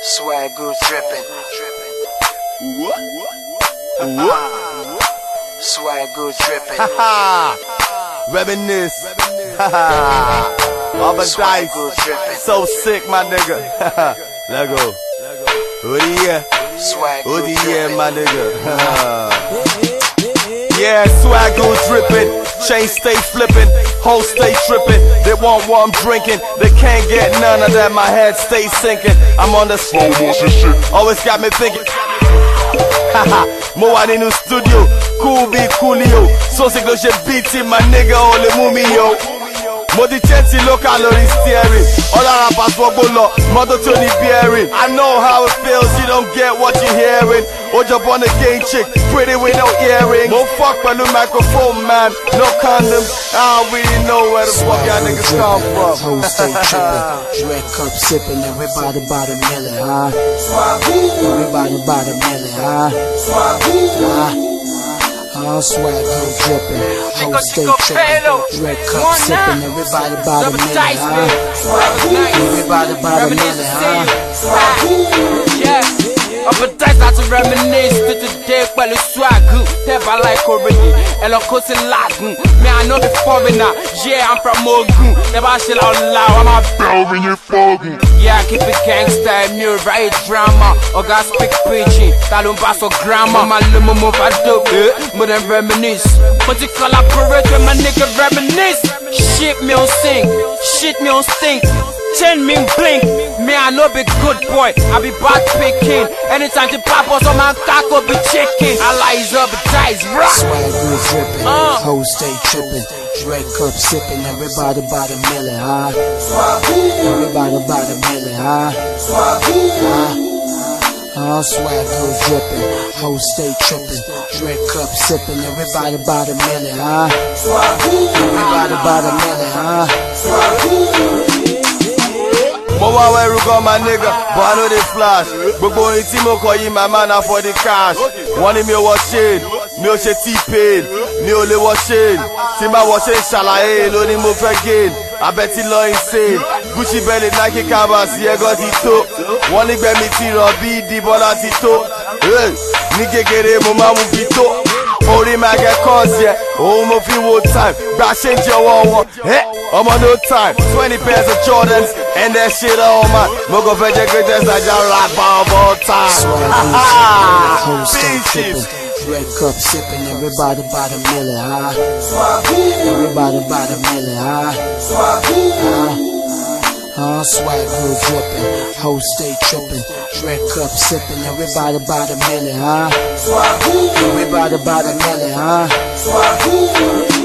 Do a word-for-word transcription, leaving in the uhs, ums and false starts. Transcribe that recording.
Swag goose drippin'. What? What? Swag goose drippin'. Reminisce. All the dice. So sick, my nigga. Let go. Who the yeah? Swag Who the goose yeah, drippin'. my nigga? Yeah, swag goose drippin'. Chain stay flippin', hoes stay trippin'. They want what I'm drinking, they can't get none of that. My head stays sinking. I'm on the slow motion shit. Always got me thinking. Haha, mo wa nínú studio, cool be coolio. So sick lo ṣe beat my nigga, o le mú mi yo. Mo di change low calorie steering. All our passport go low, mother to the bearing. I know how it feels, you don't get what you're hearing. Or jump on a gay chick, pretty with no earrings. No fuck with the microphone, man, no condoms. I don't really know where the fuck y'all niggas come from. Hoes stay trippin', red cup sippin', everybody by the milli, huh? Everybody by the milli, huh? Huh? All swag goes drippin', hoes stay trippin', red cup sippin', everybody by the milli, huh? Everybody by the milli, huh? Yeah. Up a dice not to reminisce to today, well it's swag good. Never like already, and of course in Latin. Me I know the foreigner, yeah I'm from Ogun. Never shit out loud, I'm a bell in your fogging. Yeah, I keep it gangsta, me write drama. Or God speak preaching, that don't pass for grammar. My limo move I do, eh, more than reminisce. But you collaborate with my nigga reminisce. Shit me on sing, shit me on stink. Chain me blink, me I know be good boy, I be bad picking. Anytime the pop us on my cock will be chicken. I lies up the dice, rock. Swag goes drippin', Uh. hoes stay trippin', red cup sippin', everybody by the milli, huh? Everybody by the milli, huh? Huh? All swag goes drippin', hoes stay trippin', red cup sippin', everybody by the milli, huh? Everybody by the milli, huh? Mo wa weru gan my nigga, but I know they flash. Gbogbo orin tí mo kọ yìí, my man na for the cash. Wọ́n ní mi ò wọ shade, mi ò ṣe T-Pain, mi ò lè wọ shade. Tí n bá wọ shade ṣàlàyé ló ní mo fẹ́ gain. Abẹ́tí lọ insane, Gucci belly Nike canvas ẹ̀gọ́ ti tó. Wọ́n ní gbẹ̀mí ti rọ̀ bí ìdìbọ́lá ti tó. Ní kékeré mo máa mú fi tó. Orí máa gẹ cause yẹ, òun mo fi wo time. Gba ṣe ń jẹ ọwọ́ wọn, ọmọ no time. Twenty pairs of Jordans, and that shit all man. Mo kàn fẹ́ jẹ́ greatest Naija rapper of all time. Hoes stay trippin', red cup sippin', everybody by the milli, huh? Everybody by the milli, huh? Huh? All swag goes drippin', hoes stay trippin', red cup sippin', everybody by the milli, huh? Everybody by the milli, huh?